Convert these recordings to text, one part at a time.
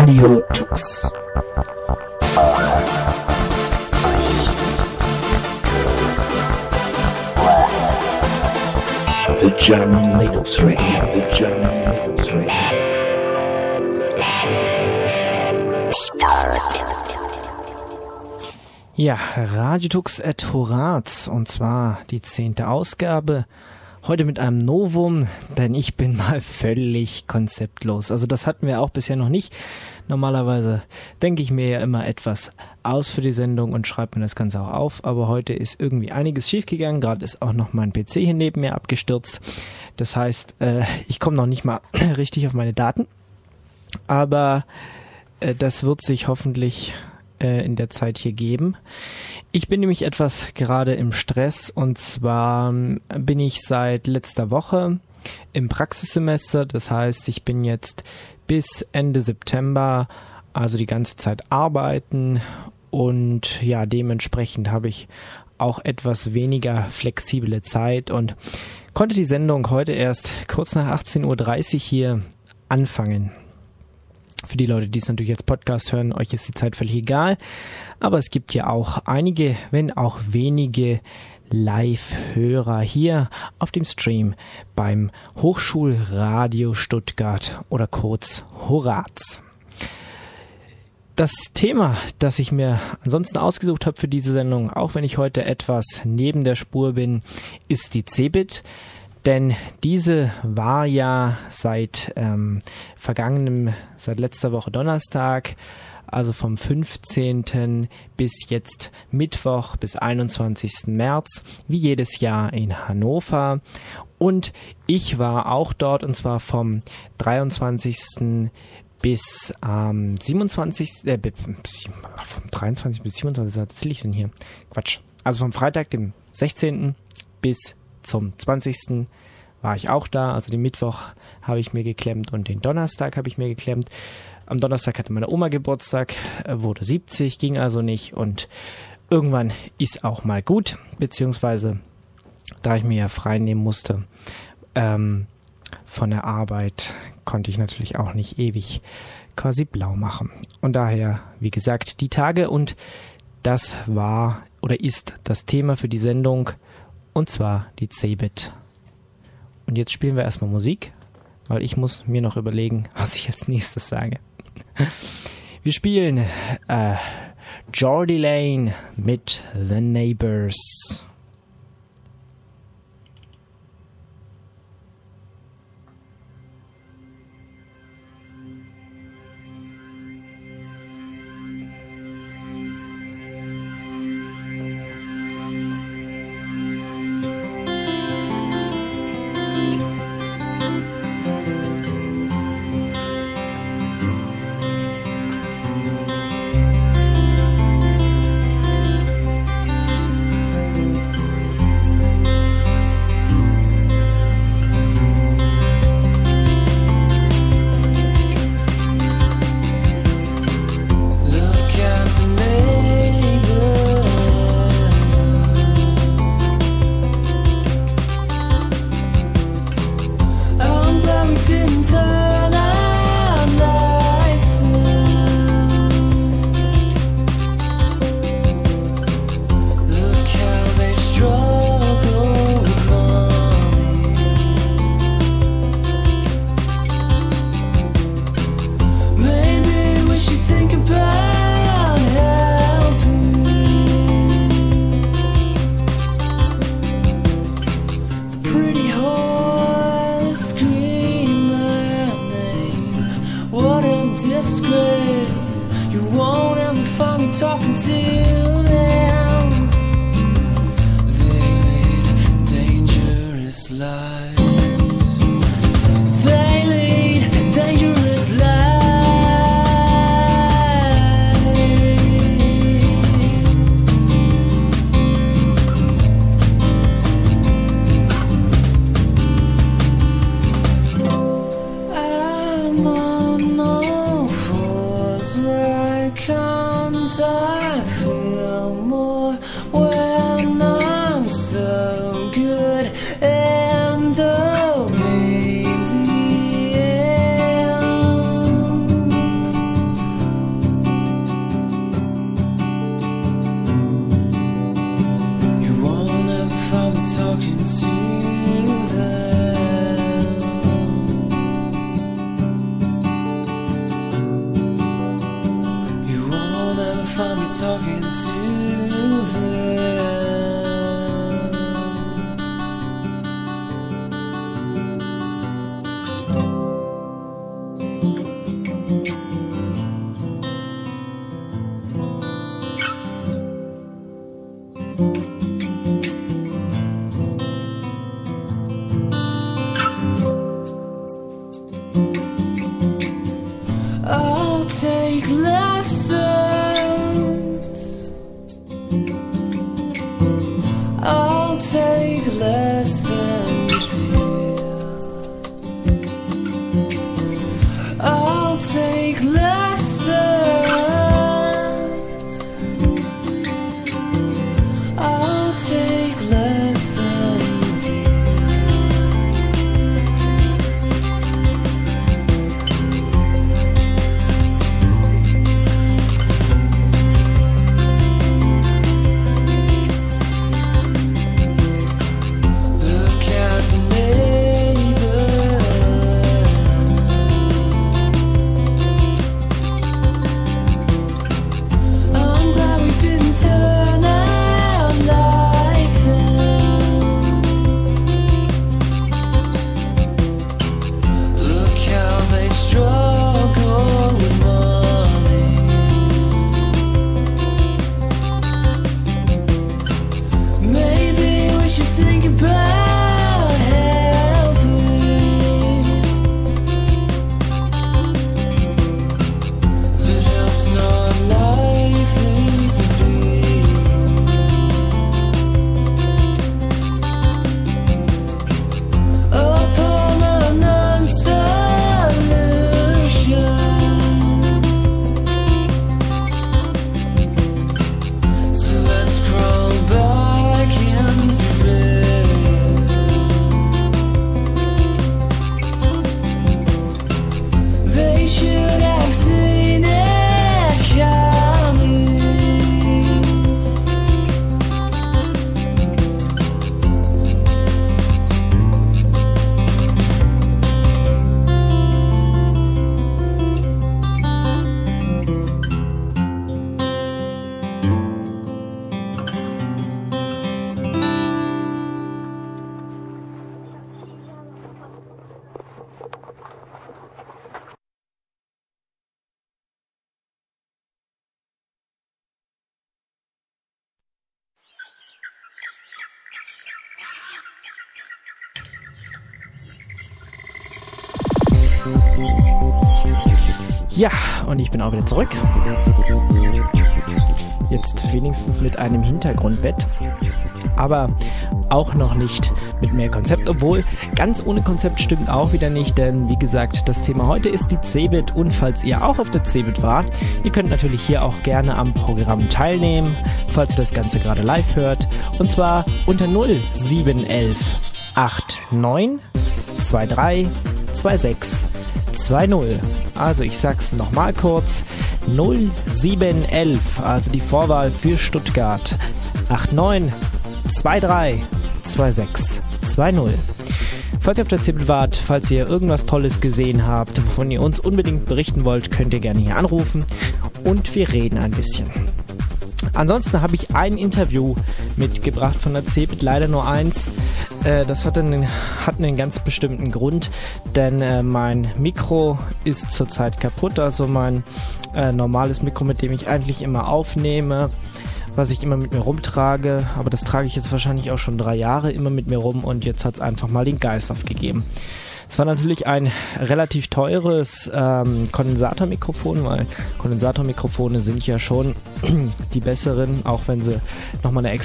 Radio Tux. The German Linux Radio, the German Linux Radio. Ja, Radiotux et Horaz, und zwar die 10. Ausgabe. Heute mit einem Novum, denn ich bin mal völlig konzeptlos. Also das hatten wir auch bisher noch nicht. Normalerweise denke ich mir ja immer etwas aus für die Sendung und schreibe mir das Ganze auch auf. Aber heute ist irgendwie einiges schiefgegangen. Gerade ist auch noch mein PC hier neben mir abgestürzt. Das heißt, ich komme noch nicht mal richtig auf meine Daten. Aber das wird sich hoffentlich in der Zeit hier geben. Ich bin nämlich etwas gerade im Stress, und zwar bin ich seit letzter Woche im Praxissemester. Das heißt, ich bin jetzt bis Ende September, also die ganze Zeit arbeiten, und ja, dementsprechend habe ich auch etwas weniger flexible Zeit und konnte die Sendung heute erst kurz nach 18:30 Uhr hier anfangen. Für die Leute, die es natürlich als Podcast hören, euch ist die Zeit völlig egal. Aber es gibt ja auch einige, wenn auch wenige Live-Hörer hier auf dem Stream beim Hochschulradio Stuttgart oder kurz Horaz. Das Thema, das ich mir ansonsten ausgesucht habe für diese Sendung, auch wenn ich heute etwas neben der Spur bin, ist die CeBIT. Denn diese war ja seit letzter Woche Donnerstag, also vom 15. bis jetzt Mittwoch bis 21. März, wie jedes Jahr in Hannover. Und ich war auch dort, und zwar vom 23. bis 27. Vom 23. bis 27. Was erzähle ich denn hier? Quatsch. Also vom Freitag, dem 16. bis zum 20. war ich auch da, also den Mittwoch habe ich mir geklemmt und den Donnerstag habe ich mir geklemmt. Am Donnerstag hatte meine Oma Geburtstag, wurde 70, ging also nicht, und irgendwann ist auch mal gut, beziehungsweise da ich mir ja frei nehmen musste von der Arbeit, konnte ich natürlich auch nicht ewig quasi blau machen. Und daher, wie gesagt, die Tage, und das war oder ist das Thema für die Sendung, und zwar die CeBIT. Und jetzt spielen wir erstmal Musik, weil ich muss mir noch überlegen, was ich als nächstes sage. Wir spielen Geordie Lane mit The Neighbors. When I'm so good and Ja, und ich bin auch wieder zurück. Jetzt wenigstens mit einem Hintergrundbett, aber auch noch nicht mit mehr Konzept, obwohl ganz ohne Konzept stimmt auch wieder nicht, denn wie gesagt, das Thema heute ist die CeBIT und falls ihr auch auf der CeBIT wart, ihr könnt natürlich hier auch gerne am Programm teilnehmen, falls ihr das Ganze gerade live hört, und zwar unter 0711 89 23 26 20. Also ich sag's nochmal kurz, 0711, also die Vorwahl für Stuttgart, 89 23 26 20. Falls ihr auf der CeBIT wart, falls ihr irgendwas Tolles gesehen habt, wovon ihr uns unbedingt berichten wollt, könnt ihr gerne hier anrufen und wir reden ein bisschen. Ansonsten habe ich ein Interview mitgebracht von der CeBIT, leider nur eins. Das hat einen ganz bestimmten Grund, denn mein Mikro ist zurzeit kaputt, also mein normales Mikro, mit dem ich eigentlich immer aufnehme, was ich immer mit mir rumtrage, aber das trage ich jetzt wahrscheinlich auch schon 3 Jahre immer mit mir rum und jetzt hat es einfach mal den Geist aufgegeben. Es war natürlich ein relativ teures Kondensatormikrofon, weil Kondensatormikrofone sind ja schon die besseren, auch wenn sie nochmal eine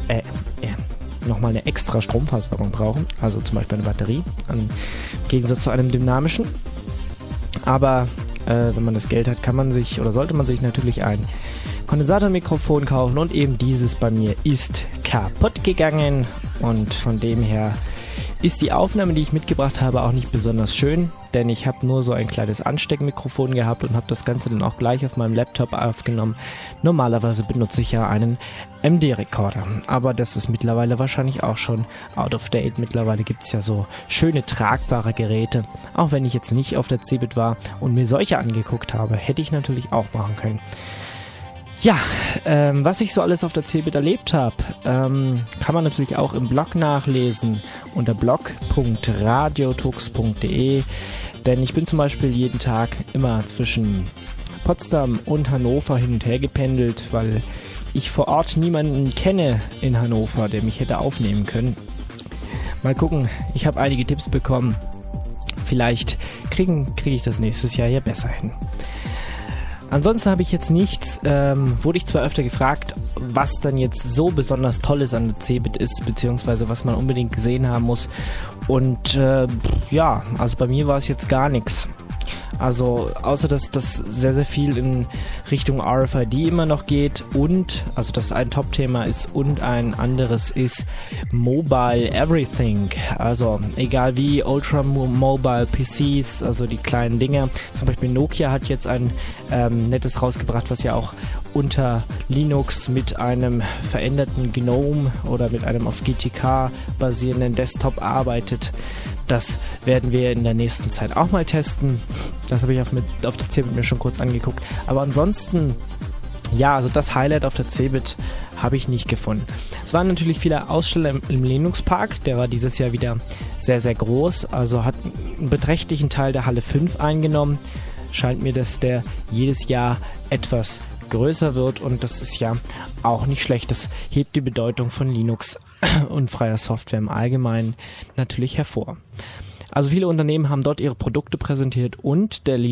extra Stromversorgung brauchen, also zum Beispiel eine Batterie, im Gegensatz zu einem dynamischen. Aber wenn man das Geld hat, sollte man sich natürlich ein Kondensatormikrofon kaufen und eben dieses bei mir ist kaputt gegangen und von dem her ist die Aufnahme, die ich mitgebracht habe, auch nicht besonders schön, denn ich habe nur so ein kleines Ansteckmikrofon gehabt und habe das Ganze dann auch gleich auf meinem Laptop aufgenommen. Normalerweise benutze ich ja einen MD-Recorder, aber das ist mittlerweile wahrscheinlich auch schon out of date. Mittlerweile gibt es ja so schöne tragbare Geräte. Auch wenn ich jetzt nicht auf der CeBIT war und mir solche angeguckt habe, hätte ich natürlich auch machen können. Ja, was ich so alles auf der CeBIT erlebt habe, kann man natürlich auch im Blog nachlesen unter blog.radiotux.de, denn ich bin zum Beispiel jeden Tag immer zwischen Potsdam und Hannover hin und her gependelt, weil ich vor Ort niemanden kenne in Hannover, der mich hätte aufnehmen können. Mal gucken, ich habe einige Tipps bekommen, vielleicht kriege ich das nächstes Jahr hier besser hin. Ansonsten habe ich jetzt nichts, wurde ich zwar öfter gefragt, was dann jetzt so besonders Tolles an der CeBIT ist, beziehungsweise was man unbedingt gesehen haben muss. Und ja, also bei mir war es jetzt gar nichts. Also außer dass das sehr, sehr viel in Richtung RFID immer noch geht und, also das ein Top-Thema ist und ein anderes ist Mobile Everything. Also egal wie, Ultra Mobile PCs, also die kleinen Dinger. Zum Beispiel Nokia hat jetzt ein nettes rausgebracht, was ja auch unter Linux mit einem veränderten GNOME oder mit einem auf GTK basierenden Desktop arbeitet. Das werden wir in der nächsten Zeit auch mal testen. Das habe ich auf der CeBIT mir schon kurz angeguckt. Aber ansonsten, ja, also das Highlight auf der CeBIT habe ich nicht gefunden. Es waren natürlich viele Aussteller im Linux Park. Der war dieses Jahr wieder sehr, sehr groß. Also hat einen beträchtlichen Teil der Halle 5 eingenommen. Scheint mir, dass der jedes Jahr etwas größer wird und das ist ja auch nicht schlecht. Das hebt die Bedeutung von Linux und freier Software im Allgemeinen natürlich hervor. Also viele Unternehmen haben dort ihre Produkte präsentiert und das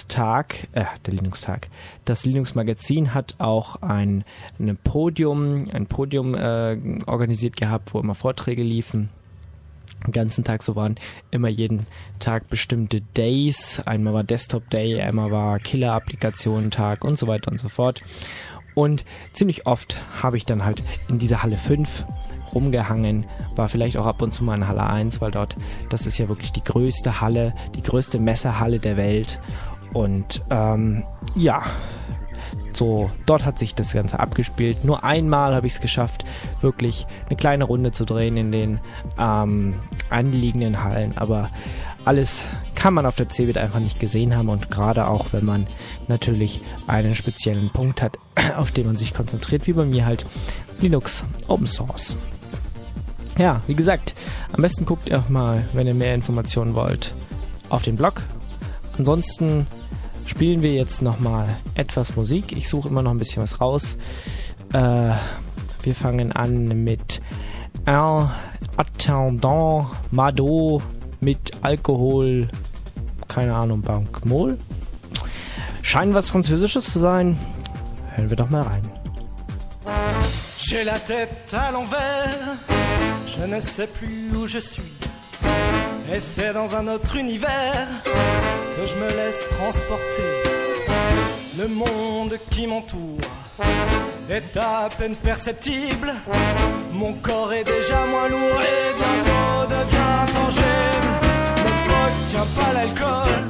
Linux-Magazin hat auch ein Podium organisiert gehabt, wo immer Vorträge liefen. Den ganzen Tag, so waren immer jeden Tag bestimmte Days. Einmal war Desktop Day, einmal war Killer-Applikationen-Tag und so weiter und so fort. Und ziemlich oft habe ich dann halt in dieser Halle 5 rumgehangen, war vielleicht auch ab und zu mal in Halle 1, weil das ist ja wirklich die größte Halle, die größte Messehalle der Welt. Und ja, so, dort hat sich das Ganze abgespielt. Nur einmal habe ich es geschafft, wirklich eine kleine Runde zu drehen in den anliegenden Hallen. Aber alles kann man auf der CeBIT einfach nicht gesehen haben. Und gerade auch, wenn man natürlich einen speziellen Punkt hat, auf den man sich konzentriert, wie bei mir halt Linux Open Source. Ja, wie gesagt, am besten guckt ihr auch mal, wenn ihr mehr Informationen wollt, auf den Blog. Ansonsten spielen wir jetzt nochmal etwas Musik. Ich suche immer noch ein bisschen was raus. Wir fangen an mit Un Attendant Mado mit Alkohol. keine Ahnung, Bankmol. Scheint was Französisches zu sein. Hören wir doch mal rein. J'ai la tête à l'envers, je ne sais plus où je suis. Et c'est dans un autre univers que je me laisse transporter. Le monde qui m'entoure est à peine perceptible. Mon corps est déjà moins lourd et bientôt devient tangible. Mon pote tient pas l'alcool.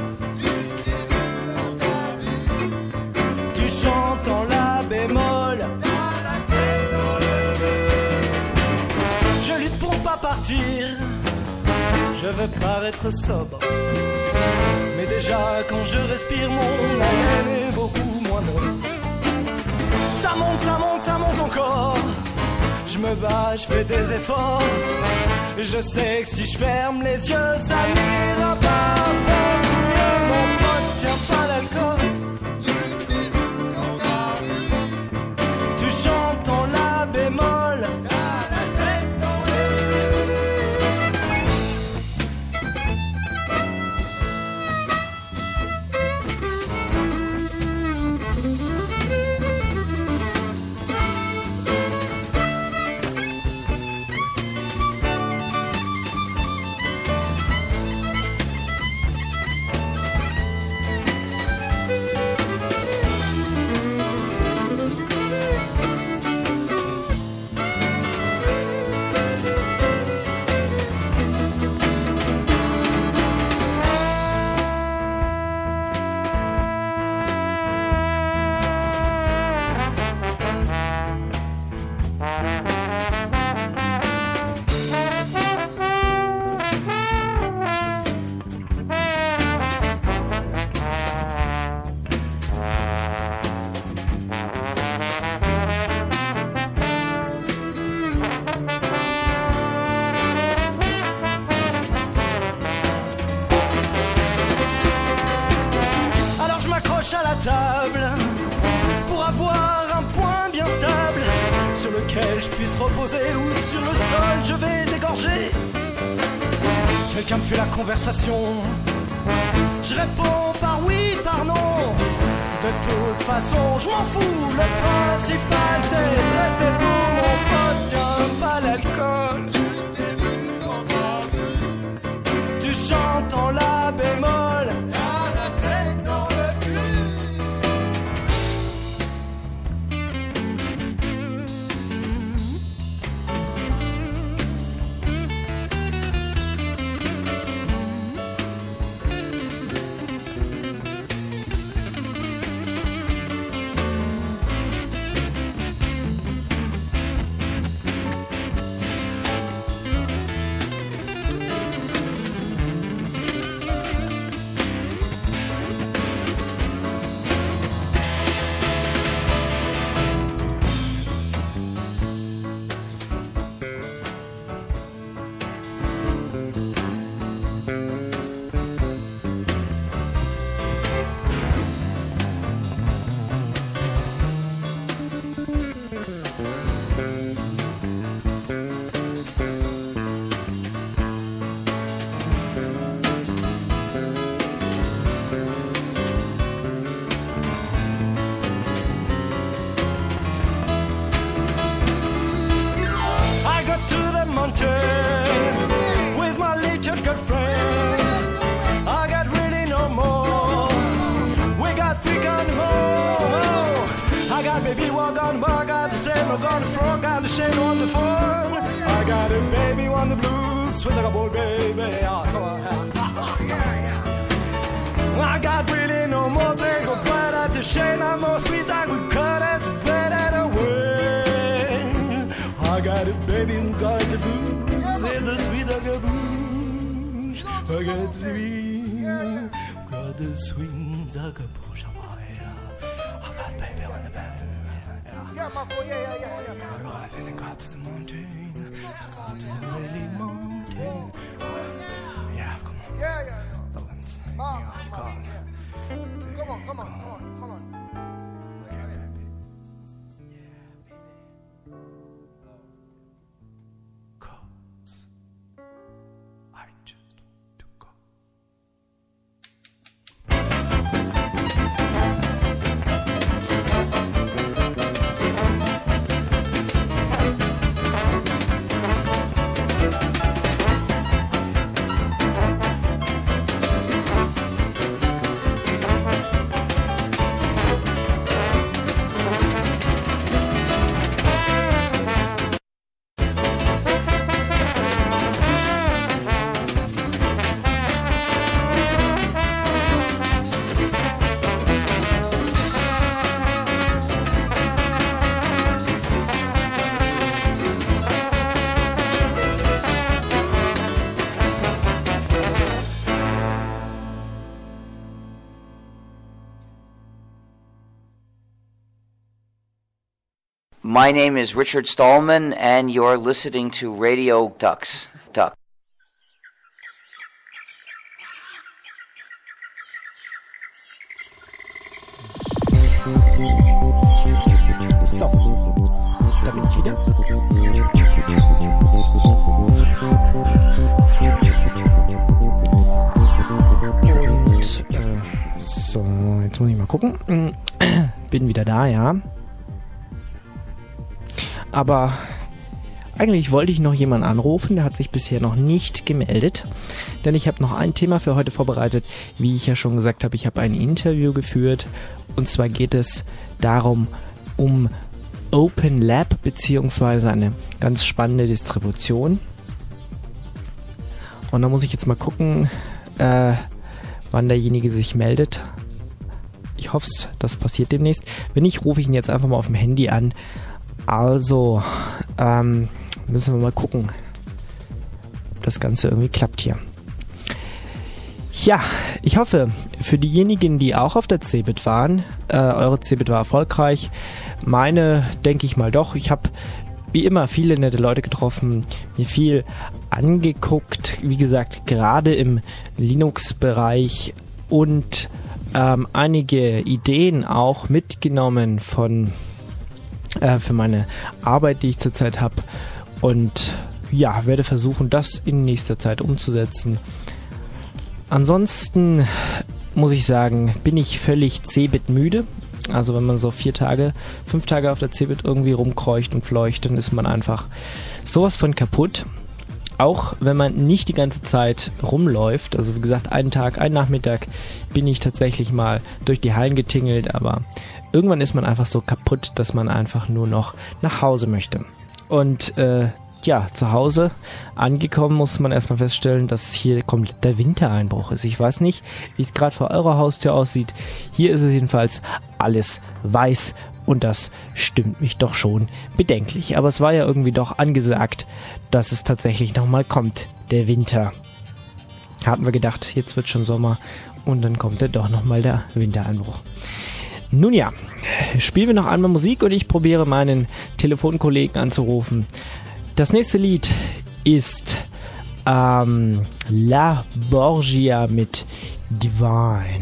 Tu chantes en la bémol. Je lutte pour pas partir. Je veux paraître sobre. Mais déjà quand je respire, mon haleine est beaucoup moins noble. Ça monte, ça monte, ça monte encore. Je me bats, je fais des efforts. Je sais que si je ferme les yeux, ça n'ira pas beaucoup mieux. Mon pote tient pas l'alcool. Tu chantes en la bémol. À la table pour avoir un point bien stable sur lequel je puisse reposer ou sur le sol je vais dégorger. Quelqu'un me fait la conversation, je réponds par oui, par non. De toute façon je m'en fous, le principal c'est de rester debout. Mon pote tient pas l'alcool. Tu chantes en la bémol. With my little girlfriend, I got really no more. We got 3 guns more. I got baby walk on the bar, got the same walk on the floor, got the shame on the phone. I got a baby on the blues, sweet like a boy, baby. Oh, come on. I got really no more. Take a bite at the shame, I'm more sweet, I could cut it, better away. I got a baby and got the blues, and the sweet like a blues. I got the sweet, got the sweet like a push. I got baby on the bed. Yeah, my boy, yeah. I got to the mountain, I got to the really mountain. Yeah, come on. Yeah. Don't. Come on. Okay, baby. Yeah, baby. 'Cause I just want to go. My name is Richard Stallman, and you're listening to Radio Ducks. Duck. So, da bin ich wieder. Und so, jetzt muss ich mal gucken. Bin wieder da, ja. Aber eigentlich wollte ich noch jemanden anrufen, der hat sich bisher noch nicht gemeldet. Denn ich habe noch ein Thema für heute vorbereitet. Wie ich ja schon gesagt habe, ich habe ein Interview geführt. Und zwar geht es darum, um Open Lab beziehungsweise eine ganz spannende Distribution. Und da muss ich jetzt mal gucken, wann derjenige sich meldet. Ich hoffe, das passiert demnächst. Wenn nicht, rufe ich ihn jetzt einfach mal auf dem Handy an. Also, müssen wir mal gucken, ob das Ganze irgendwie klappt hier. Ja, ich hoffe, für diejenigen, die auch auf der CeBIT waren, eure CeBIT war erfolgreich. Meine, denke ich mal doch. Ich habe wie immer viele nette Leute getroffen, mir viel angeguckt. Wie gesagt, gerade im Linux-Bereich und einige Ideen auch mitgenommen für meine Arbeit, die ich zurzeit habe. Und ja, werde versuchen, das in nächster Zeit umzusetzen. Ansonsten muss ich sagen, bin ich völlig CeBIT müde. Also wenn man so 5 Tage auf der CeBIT irgendwie rumkreucht und fleucht, dann ist man einfach sowas von kaputt. Auch wenn man nicht die ganze Zeit rumläuft. Also wie gesagt, einen Nachmittag bin ich tatsächlich mal durch die Hallen getingelt, aber irgendwann ist man einfach so kaputt, dass man einfach nur noch nach Hause möchte. Und zu Hause angekommen muss man erstmal feststellen, dass hier komplett der Wintereinbruch ist. Ich weiß nicht, wie es gerade vor eurer Haustür aussieht. Hier ist es jedenfalls alles weiß und das stimmt mich doch schon bedenklich. Aber es war ja irgendwie doch angesagt, dass es tatsächlich nochmal kommt, der Winter. Hatten wir gedacht, jetzt wird schon Sommer und dann kommt ja doch nochmal der Wintereinbruch. Nun ja, spielen wir noch einmal Musik und ich probiere meinen Telefonkollegen anzurufen. Das nächste Lied ist La Borgia mit Divine.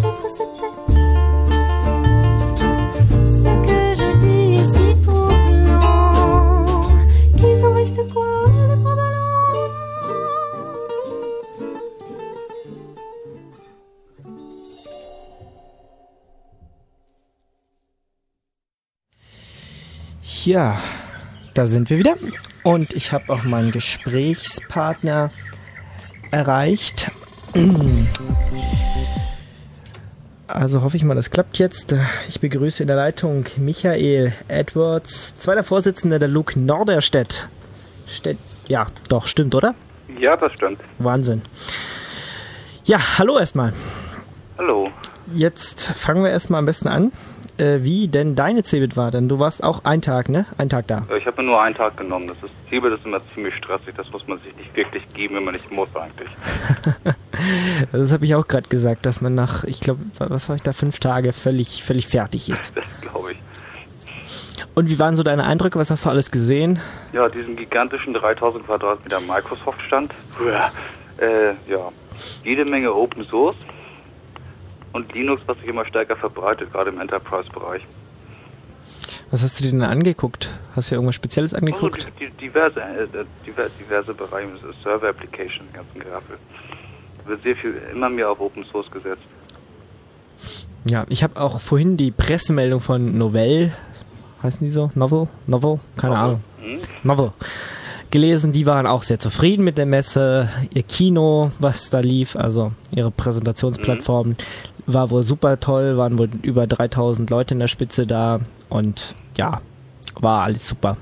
autres se taisent. Ce que je dis est si troublant qu'ils en restent quoi, les bras ballants. Ja, da sind wir wieder. Und ich habe auch meinen Gesprächspartner erreicht. Also hoffe ich mal, das klappt jetzt. Ich begrüße in der Leitung Michael Edwards, zweiter Vorsitzender der LUG Norderstedt. Ja, doch, stimmt, oder? Ja, das stimmt. Wahnsinn. Ja, hallo erstmal. Hallo. Jetzt fangen wir erstmal am besten an, wie denn deine CeBIT war. Denn du warst auch einen Tag, ne? Einen Tag da. Ich habe mir nur einen Tag genommen. CeBIT ist immer ziemlich stressig. Das muss man sich nicht wirklich geben, wenn man nicht muss eigentlich. Das habe ich auch gerade gesagt, dass man nach, ich glaube, was war ich da, 5 Tage völlig fertig ist. Das glaube ich. Und wie waren so deine Eindrücke? Was hast du alles gesehen? Ja, diesen gigantischen 3000 Quadratmeter Microsoft-Stand. Ja, jede Menge Open Source und Linux, was sich immer stärker verbreitet, gerade im Enterprise-Bereich. Was hast du dir denn angeguckt? Hast du irgendwas Spezielles angeguckt? Also diverse Bereiche, Server-Application, den ganzen Graffel. Wird sehr viel, immer mehr auf Open Source gesetzt. Ja, ich habe auch vorhin die Pressemeldung von Novell, heißen die so? Novel? Keine Ahnung. Novel. Gelesen, die waren auch sehr zufrieden mit der Messe. Ihr Kino, was da lief, also ihre Präsentationsplattform, war wohl super toll, waren wohl über 3000 Leute in der Spitze da und ja, war alles super.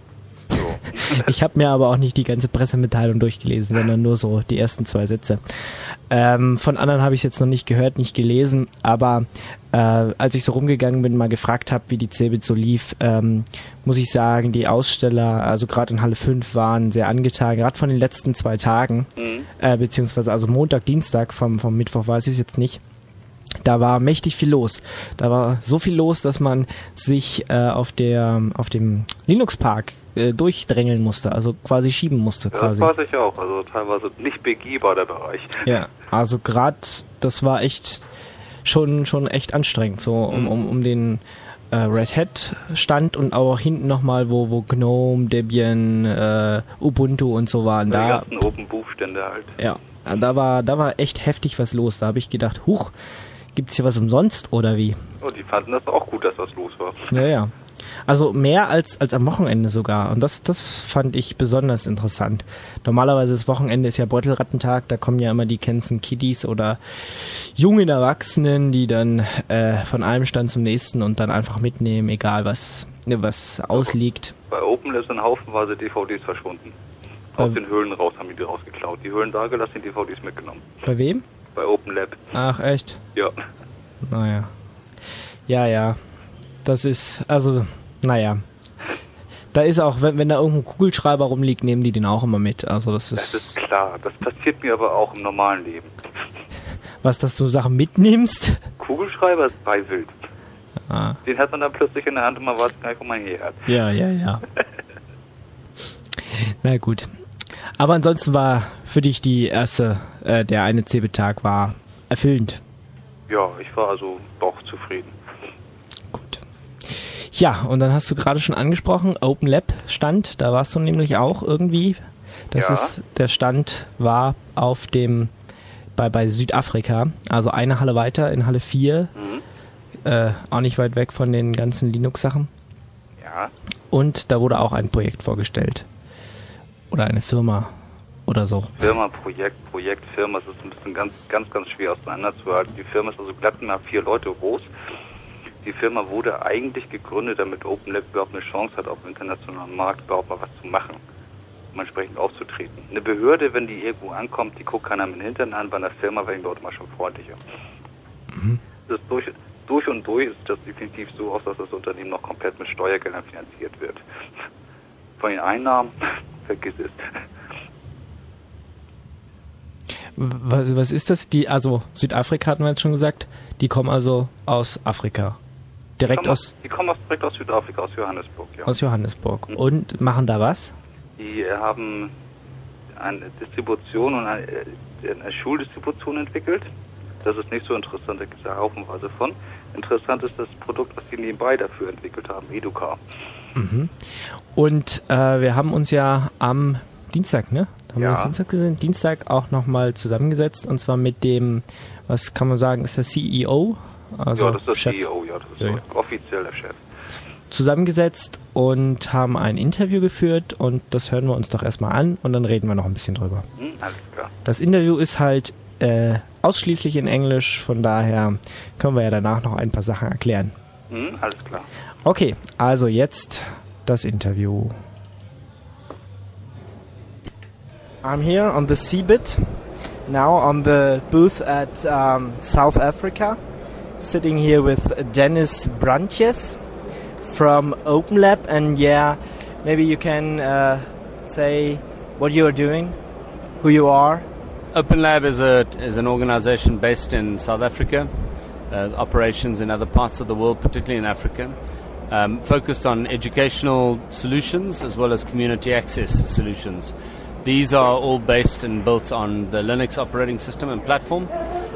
Ich habe mir aber auch nicht die ganze Pressemitteilung durchgelesen, sondern nur so die ersten 2 Sätze. Von anderen habe ich es jetzt noch nicht gehört, nicht gelesen, aber als ich so rumgegangen bin, mal gefragt habe, wie die CeBIT so lief, muss ich sagen, die Aussteller, also gerade in Halle 5, waren sehr angetan, gerade von den letzten 2 Tagen, beziehungsweise also Montag, Dienstag, vom Mittwoch weiß ich es jetzt nicht. Da war mächtig viel los. Da war so viel los, dass man sich auf dem Linux-Park durchdrängeln musste, also quasi schieben musste. Ja, quasi. das weiß ich auch, also teilweise nicht begehbar der Bereich. Ja, also gerade, das war echt schon echt anstrengend, so um den Red Hat Stand und auch hinten nochmal, wo GNOME, Debian, Ubuntu und so waren. Die Da ganzen Open Book Stände halt. Ja, da war echt heftig was los. Da habe ich gedacht, huch, gibt's hier was umsonst oder wie? Oh, die fanden das auch gut, dass das los war. Ja. Also mehr als am Wochenende sogar. Und das fand ich besonders interessant. Normalerweise das Wochenende ist ja Beutelrattentag, da kommen ja immer die ganzen Kiddies oder jungen Erwachsenen, die dann von einem Stand zum nächsten und dann einfach mitnehmen, egal was ausliegt. Bei Open ist dann haufenweise DVDs verschwunden. Aus den Höhlen raus haben die rausgeklaut. Die Höhlen da gelassen, die DVDs mitgenommen. Bei wem? Bei Open Lab. Ach, echt? Ja. Naja. Ja. Das ist, also, naja. Da ist auch, wenn da irgendein Kugelschreiber rumliegt, nehmen die den auch immer mit. Also das ist klar. Das passiert mir aber auch im normalen Leben. Was, dass du Sachen mitnimmst? Kugelschreiber ist bei wild. Ah. Den hat man dann plötzlich in der Hand und man weiß gar nicht, wo man her hat. Ja. Na gut. Aber ansonsten war für dich der eine CeBIT-Tag war erfüllend. Ja, ich war also doch zufrieden. Gut. Ja, und dann hast du gerade schon angesprochen, Open Lab Stand, da warst du nämlich auch irgendwie. Der Stand war auf bei Südafrika, also eine Halle weiter in Halle 4, auch nicht weit weg von den ganzen Linux-Sachen. Ja. Und da wurde auch ein Projekt vorgestellt. Oder eine Firma oder so. Firma, Projekt, Firma, es ist ein bisschen ganz schwer auseinanderzuhalten. Die Firma ist also glatt mal 4 Leute groß. Die Firma wurde eigentlich gegründet, damit Open Lab überhaupt eine Chance hat, auf dem internationalen Markt überhaupt mal was zu machen, um entsprechend aufzutreten. Eine Behörde, wenn die irgendwo ankommt, die guckt keiner mit dem Hintern an, bei einer Firma werden die dort mal schon freundlicher. Das ist durch und durch ist das definitiv so aus, dass das Unternehmen noch komplett mit Steuergeldern finanziert wird. Von den Einnahmen, vergiss es. Was ist das? Also Südafrika hatten wir jetzt schon gesagt, die kommen also aus Afrika. Die kommen direkt aus Südafrika, aus Johannesburg, ja. Aus Johannesburg. Und machen da was? Die haben eine Distribution und eine Schuldistribution entwickelt Das ist nicht so interessant, da gibt es ja haufenweise von. Interessant ist das Produkt, was die nebenbei dafür entwickelt haben, Educar. Mhm. Und wir haben uns ja am Dienstag, ne? Haben wir uns Dienstag gesehen? Dienstag auch nochmal zusammengesetzt, und zwar mit dem, was kann man sagen, ist der CEO? Also ja, das ist der Chef. CEO, ja, das ist offiziell der Chef. Zusammengesetzt und haben ein Interview geführt, und das hören wir uns doch erstmal an und dann reden wir noch ein bisschen drüber. Alles klar. Das Interview ist halt ausschließlich in Englisch, von daher können wir ja danach noch ein paar Sachen erklären. Alles klar. Okay, also jetzt das Interview. I'm here on the CeBIT, now on the booth at South Africa, sitting here with Dennis Brantjes from OpenLab, and maybe you can say what you are doing, who you are. OpenLab is an organization based in South Africa, operations in other parts of the world, particularly in Africa, focused on educational solutions as well as community access solutions. These are all based and built on the Linux operating system and platform,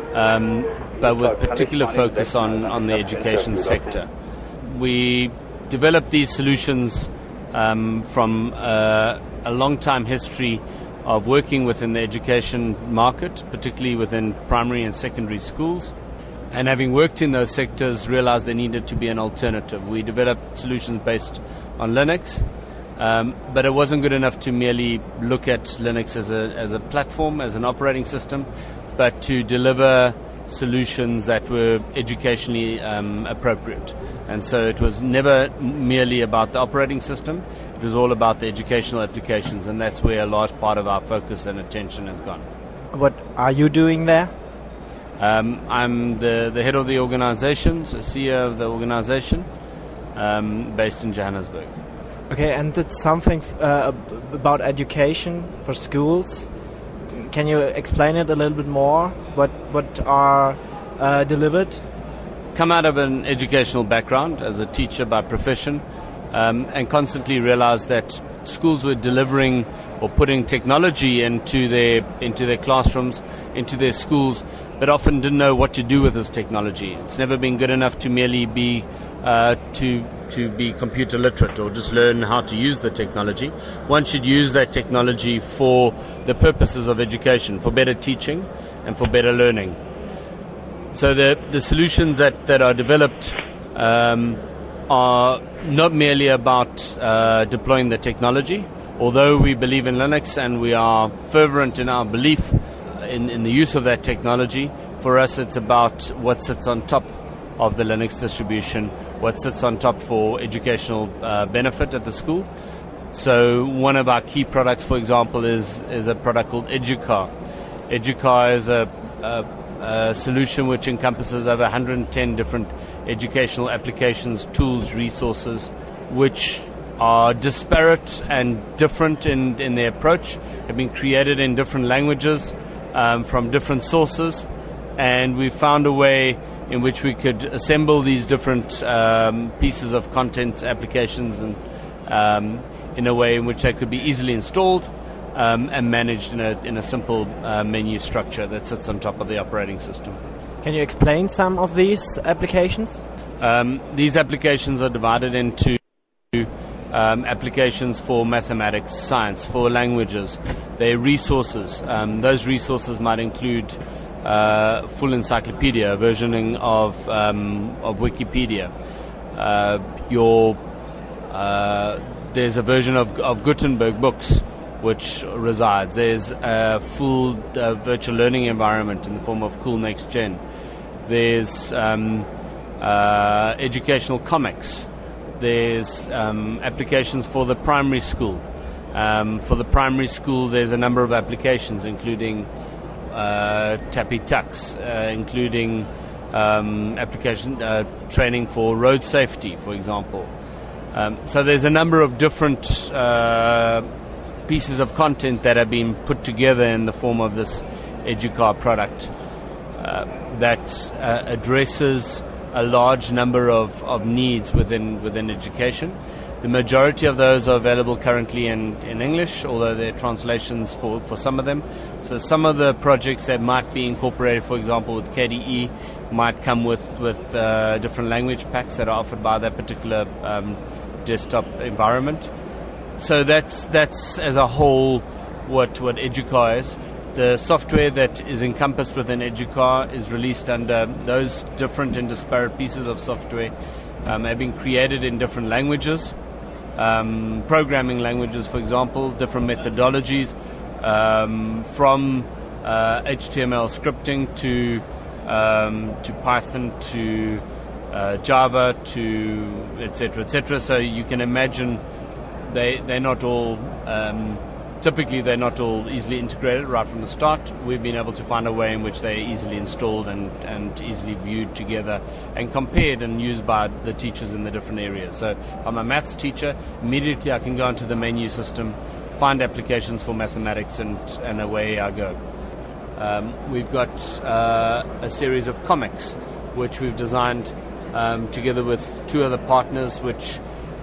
but with particular focus on the education sector. We developed these solutions from a long-time history of working within the education market, particularly within primary and secondary schools. And having worked in those sectors, realized there needed to be an alternative. We developed solutions based on Linux, but it wasn't good enough to merely look at Linux as a platform, as an operating system, but to deliver solutions that were educationally appropriate. And so it was never merely about the operating system, it was all about the educational applications, and that's where a large part of our focus and attention has gone. What are you doing there? I'm the head of the organization, so CEO of the organization, based in Johannesburg. Okay, and it's something about education for schools. Can you explain it a little bit more? What are delivered? Come out of an educational background as a teacher by profession, and constantly realized that schools were delivering or putting technology into their classrooms, into their schools, but often didn't know what to do with this technology. It's never been good enough to merely be to be computer literate or just learn how to use the technology. One should use that technology for the purposes of education, for better teaching and for better learning. So the solutions that are developed are not merely about deploying the technology. Although we believe in Linux and we are fervent in our belief in the use of that technology, for us it's about what sits on top of the Linux distribution, what sits on top for educational benefit at the school. So one of our key products, for example, is a product called Educar. Educar is a solution which encompasses over 110 different educational applications, tools, resources, which are disparate and different in their approach, have been created in different languages from different sources, and we found a way in which we could assemble these different pieces of content, applications, and in a way in which they could be easily installed and managed in a simple menu structure that sits on top of the operating system. Can you explain some of these applications? These applications are divided into applications for mathematics, science, for languages. They're resources. Those resources might include full encyclopedia, versioning of Wikipedia. There's a version of Gutenberg books which resides. There's a full virtual learning environment in the form of Cool Next Gen. There's educational comics. There's applications for the primary school. For the primary school, there's a number of applications, including Tappy Tux, including application training for road safety, for example. So there's a number of different pieces of content that have been put together in the form of this Educar product that addresses a large number of needs within education. The majority of those are available currently in English, although there are translations for some of them. So some of the projects that might be incorporated, for example, with KDE, might come with different language packs that are offered by that particular desktop environment. So that's as a whole what Educar is. The software that is encompassed within Educar is released under those different and disparate pieces of software have been created in different languages, programming languages, for example, different methodologies, from HTML scripting to Python to Java to etc. etc. So you can imagine they're not all typically they're not all easily integrated right from the start. We've been able to find a way in which they're easily installed and easily viewed together and compared and used by the teachers in the different areas. So I'm a maths teacher. Immediately I can go into the menu system, find applications for mathematics, and away I go. We've got a series of comics which we've designed together with two other partners, which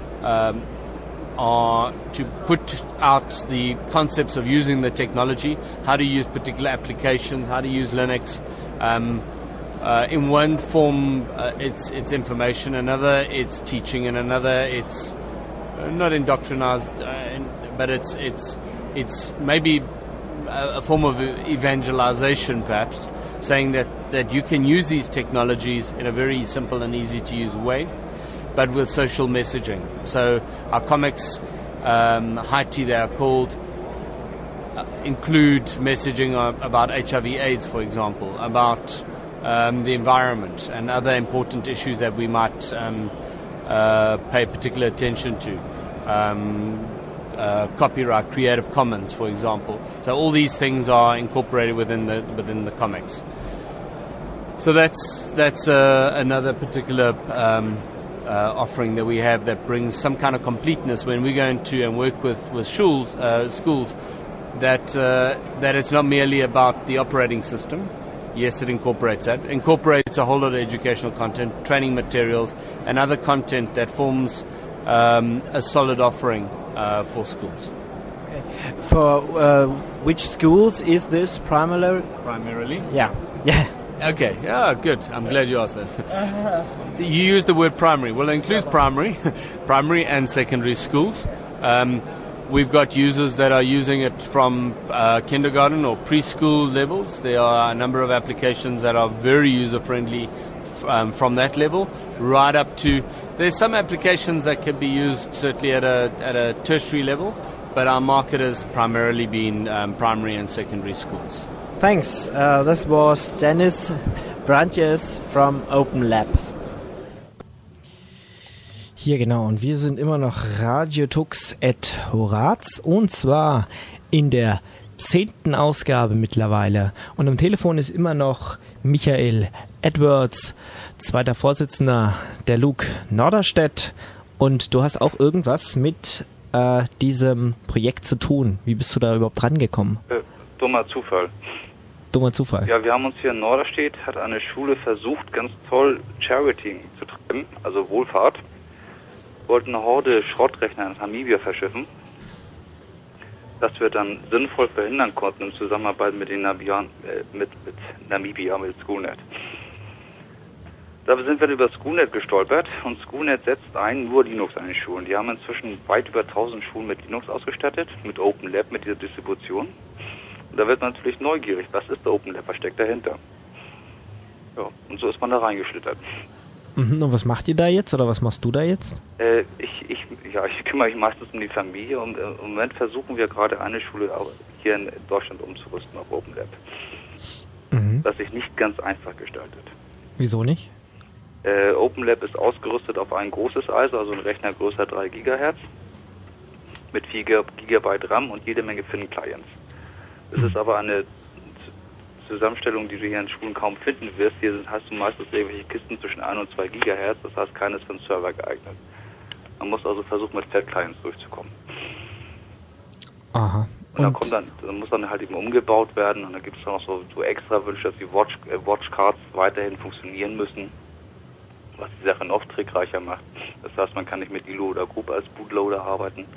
are to put out the concepts of using the technology, how to use particular applications, how to use Linux. In one form, it's information, another it's teaching, and another it's not indoctrinized, but it's maybe a form of evangelization, perhaps, saying that you can use these technologies in a very simple and easy to use way, but with social messaging. So our comics, Haiti they are called, include messaging about HIV/AIDS, for example, about the environment and other important issues that we might pay particular attention to. Copyright, Creative Commons, for example. So all these things are incorporated within the comics. So that's another particular offering that we have that brings some kind of completeness when we go into and work with schools. That it's not merely about the operating system. Yes, it incorporates that. It incorporates a whole lot of educational content, training materials, and other content that forms a solid offering for schools. Okay. For which schools is this primarily? Yeah. Okay, good. I'm glad you asked that. You use the word primary. Well, it includes primary and secondary schools. We've got users that are using it from kindergarten or preschool levels. There are a number of applications that are very user-friendly from that level, right up to... There's some applications that can be used certainly at a tertiary level, but our market has primarily been primary and secondary schools. Thanks. This was Dennis Brandjes from Open Labs. Hier genau, und wir sind immer noch Radio Tux at Horaz, und zwar in der 10. Ausgabe mittlerweile. Und am Telefon ist immer noch Michael Edwards, zweiter Vorsitzender der LUG Norderstedt. Und du hast auch irgendwas mit diesem Projekt zu tun. Wie bist du da überhaupt rangekommen? Dummer Zufall. Dummer Zufall. Ja, wir haben uns hier in Norderstedt, hat eine Schule versucht, ganz toll Charity zu treiben, also Wohlfahrt. Wollten eine Horde Schrottrechner nach Namibia verschiffen, das wir dann sinnvoll verhindern konnten in Zusammenarbeit mit den mit Namibia, mit Schoolnet. Da sind wir über Schoolnet gestolpert, und Schoolnet setzt nur Linux an den Schulen. Die haben inzwischen weit über 1000 Schulen mit Linux ausgestattet, mit Open Lab, mit dieser Distribution. Und da wird man natürlich neugierig, was ist der Open Lab, was steckt dahinter? Ja, und so ist man da reingeschlittert. Und was macht ihr da jetzt, oder was machst du da jetzt? Ich kümmere mich meistens um die Familie, und im Moment versuchen wir gerade eine Schule hier in Deutschland umzurüsten auf Open Lab. Das sich nicht ganz einfach gestaltet. Wieso nicht? Open Lab ist ausgerüstet auf ein großes ISO, also ein Rechner größer 3 GHz, mit 4 GB RAM und jede Menge Fin-Clients. Es ist aber eine Zusammenstellung, die du hier in Schulen kaum finden wirst. Hier hast du meistens irgendwelche Kisten zwischen 1 und 2 GHz, das heißt, keines für den Server geeignet. Man muss also versuchen, mit Fat-Clients durchzukommen. Aha. Und dann muss dann halt eben umgebaut werden, und da gibt es dann noch so extra Wünsche, dass die Watchcards weiterhin funktionieren müssen. was die Sache noch trickreicher macht. Das heißt, man kann nicht mit ILO oder Group als Bootloader arbeiten.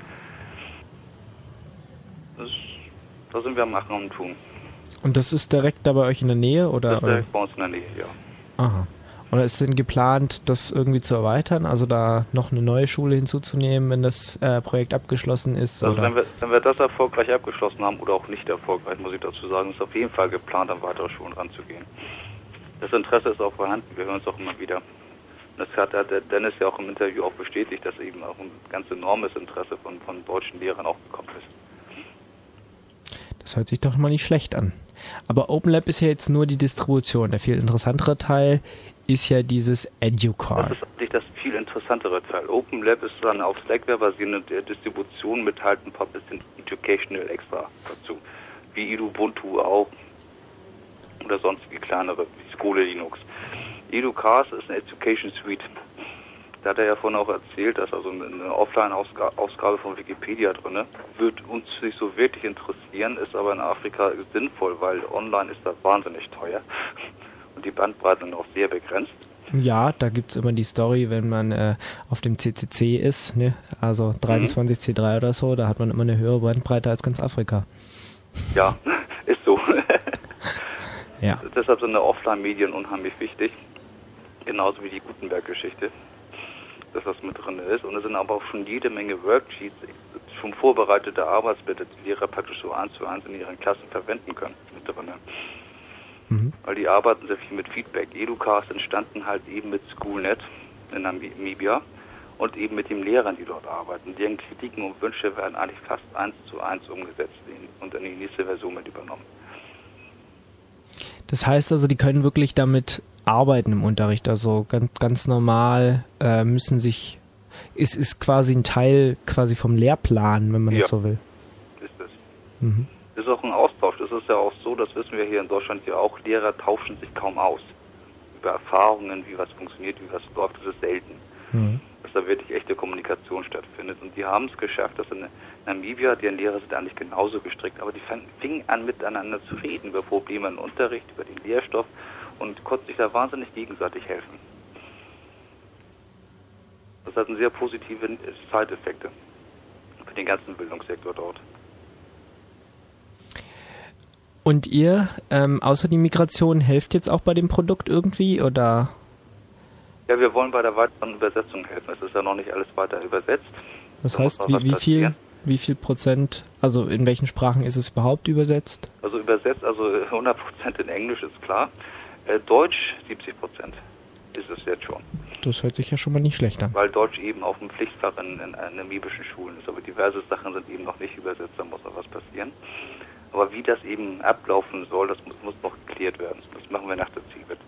Da sind wir am Machen und Tun. Und das ist direkt da bei euch in der Nähe? Oder, Das ist direkt bei uns in der Nähe, ja. Aha. Oder ist denn geplant, das irgendwie zu erweitern, also da noch eine neue Schule hinzuzunehmen, wenn das Projekt abgeschlossen ist? Also oder? wenn wir das erfolgreich abgeschlossen haben oder auch nicht erfolgreich, muss ich dazu sagen, ist auf jeden Fall geplant, an weitere Schulen ranzugehen. Das Interesse ist auch vorhanden, wir hören es auch immer wieder. Das hat der Dennis ja auch im Interview auch bestätigt, dass eben auch ein ganz enormes Interesse von deutschen Lehrern auch gekommen ist. Das hört sich doch mal nicht schlecht an. Aber OpenLab ist ja jetzt nur die Distribution. Der viel interessantere Teil ist ja dieses EduCard. Das ist eigentlich das viel interessantere Teil. OpenLab ist dann auf Slackware basierende Distribution mit halt ein paar bisschen Educational extra dazu. Wie Ubuntu auch oder sonstige kleinere, wie Skole Linux. EduCast ist eine Education Suite. Da hat er ja vorhin auch erzählt, dass also eine Offline-Ausgabe von Wikipedia drin wird uns nicht so wirklich interessieren, ist aber in Afrika sinnvoll, weil online ist das wahnsinnig teuer und die Bandbreiten sind auch sehr begrenzt. Ja, da gibt's immer die Story, wenn man auf dem CCC ist, ne? Also 23C3 oder so, da hat man immer eine höhere Bandbreite als ganz Afrika. Ja, ist so. Ja. Deshalb sind Offline-Medien unheimlich wichtig, genauso wie die Gutenberg-Geschichte, dass das mit drin ist. Und es sind aber auch schon jede Menge Worksheets, schon vorbereitete Arbeitsblätter, die Lehrer praktisch so 1:1 in ihren Klassen verwenden können, mit drin. Weil die arbeiten sehr viel mit Feedback. EduCast entstanden halt eben mit SchoolNet in Namibia und eben mit den Lehrern, die dort arbeiten. Deren Kritiken und Wünsche werden eigentlich fast 1:1 umgesetzt und in die nächste Version mit übernommen. Das heißt also, die können wirklich damit arbeiten im Unterricht, also ganz normal ist quasi ein Teil quasi vom Lehrplan, wenn man das so will. Ist es. Das ist auch ein Austausch. Das ist ja auch so, das wissen wir hier in Deutschland ja auch, Lehrer tauschen sich kaum aus. Über Erfahrungen, wie was funktioniert, wie was läuft, das ist selten. Dass da wirklich echte Kommunikation stattfindet. Und die haben es geschafft, dass in Namibia, deren Lehrer sind eigentlich genauso gestrickt, aber die fingen an miteinander zu reden über Probleme im Unterricht, über den Lehrstoff und konnten sich da wahnsinnig gegenseitig helfen. Das hat sehr positive Side-Effekte für den ganzen Bildungssektor dort. Und ihr, außer die Migration, helft jetzt auch bei dem Produkt irgendwie, oder? Ja, wir wollen bei der weiteren Übersetzung helfen. Es ist ja noch nicht alles weiter übersetzt. Das heißt, wie viel Prozent, also in welchen Sprachen ist es überhaupt übersetzt? Also übersetzt, also 100% in Englisch ist klar. Deutsch 70% ist es jetzt schon. Das hört sich ja schon mal nicht schlecht an. Weil Deutsch eben auf dem Pflichtfach in namibischen Schulen ist. Aber diverse Sachen sind eben noch nicht übersetzt, da muss noch was passieren. Aber wie das eben ablaufen soll, das muss noch geklärt werden. Das machen wir nach der CeBIT.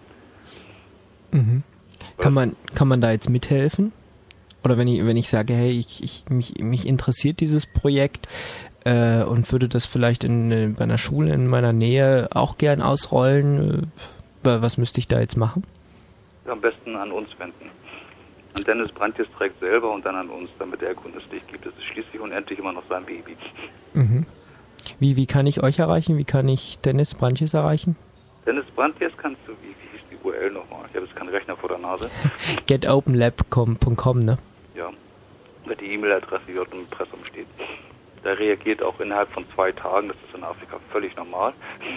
Kann man da jetzt mithelfen? Oder wenn ich sage, hey, mich interessiert dieses Projekt und würde das vielleicht bei einer Schule in meiner Nähe auch gern ausrollen, was müsste ich da jetzt machen? Am besten an uns wenden. An Dennis Brandjes direkt selber und dann an uns, damit er grünes Licht gibt. Es ist schließlich unendlich immer noch sein Baby. Wie kann ich euch erreichen? Wie kann ich Dennis Brandjes erreichen? Dennis Brandjes kannst du, wie hieß die URL nochmal? Ich habe jetzt keinen Rechner vor der Nase. getopenlab.com, ne? Ja, die E-Mail-Adresse, die dort im Impressum steht. Der reagiert auch innerhalb von 2 Tagen, das ist in Afrika völlig normal.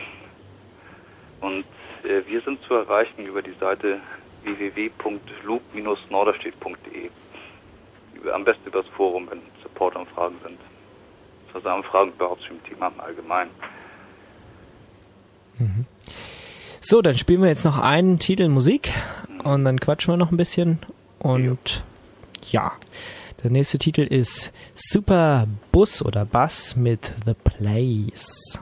Und wir sind zu erreichen über die Seite www.loop-norderstedt.de. Am besten über das Forum, wenn Support-Anfragen sind. Also Anfragen überhaupt zum Thema im Allgemeinen. So, dann spielen wir jetzt noch einen Titel Musik und dann quatschen wir noch ein bisschen. Und ja, der nächste Titel ist Super Bus oder Bass mit The Place.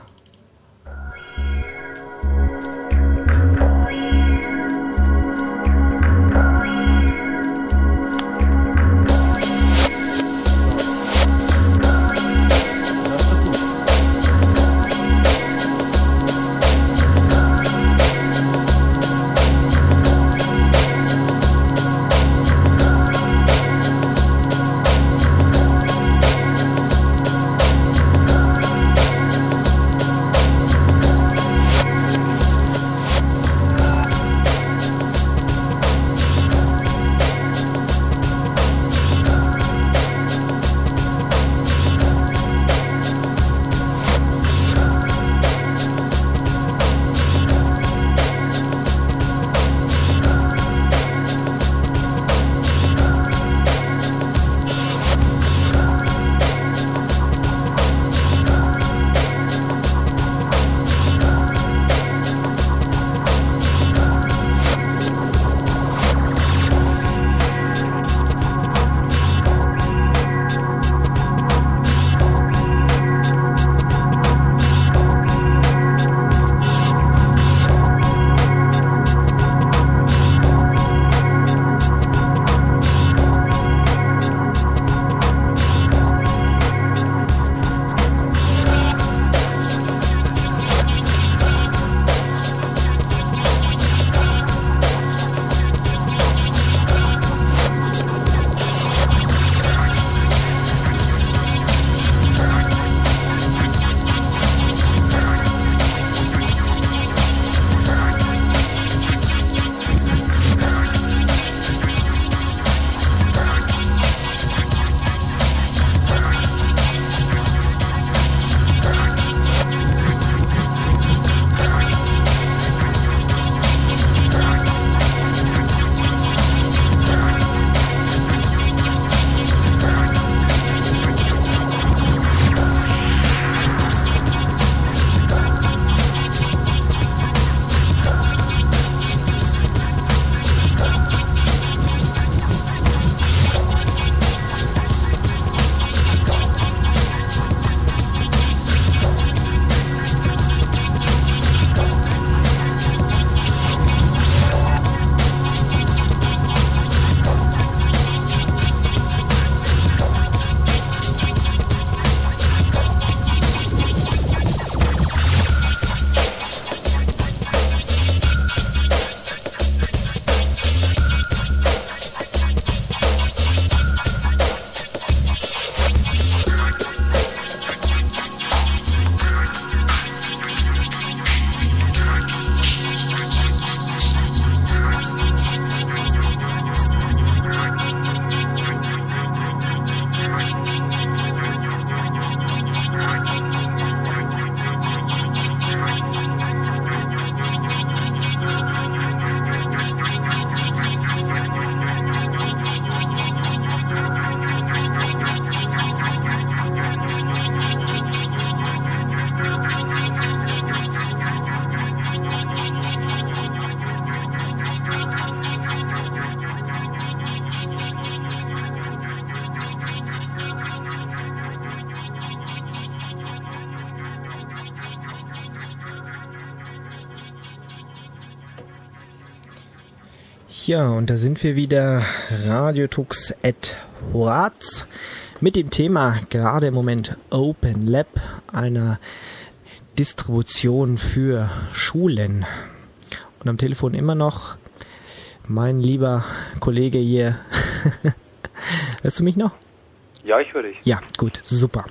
Ja, und da sind wir wieder, Radiotux et Horaz, mit dem Thema gerade im Moment Open Lab, einer Distribution für Schulen. Und am Telefon immer noch mein lieber Kollege hier. Hörst du mich noch? Ja, ich höre dich. Ja, gut, super.